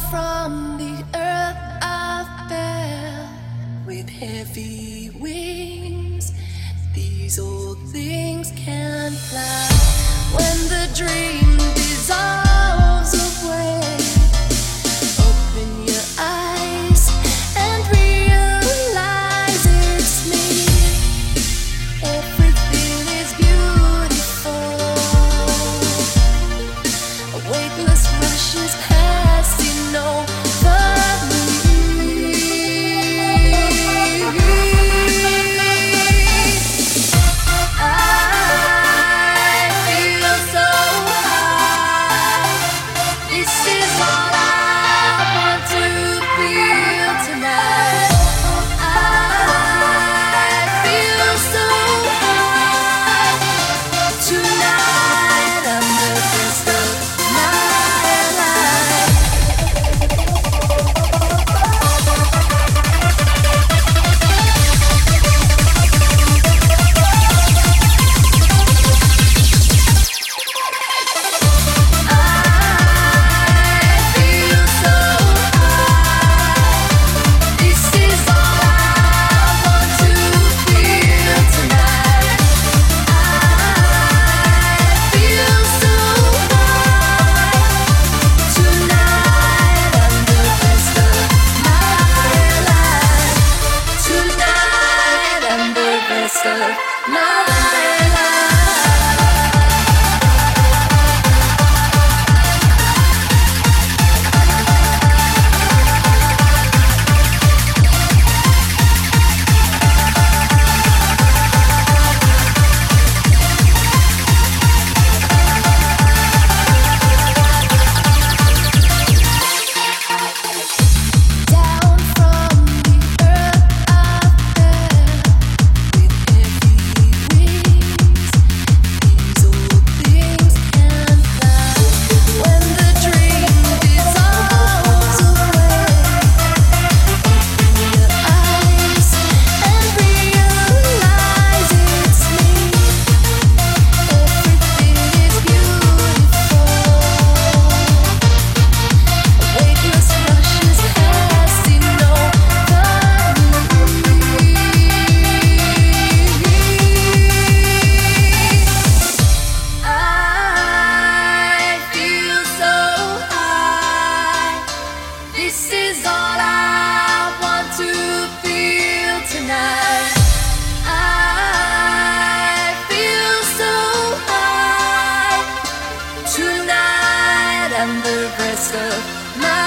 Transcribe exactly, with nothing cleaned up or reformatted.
from the earth I fell with heavy wings. These old things can fly when the dream dissolves away. Open your eyes and realize it's me. Everything is beautiful. A weightless rush is passing over me. I feel so high. This is all I want to feel tonight. I feel so high. Tonight I'm the best of my life. I feel so high. This is all I want to feel tonight. I feel so high. Tonight I'm the best of my life. Tonight I'm the best of my life. Down from the earth I fell with heavy wings. These old things can fly when the dream dissolves away. Open your eyes and realize it's me. Everything is beautiful. A weightless rush is passing over me. I feel so high. This is all I want to feel tonight. I feel so high. Tonight I'm the best of my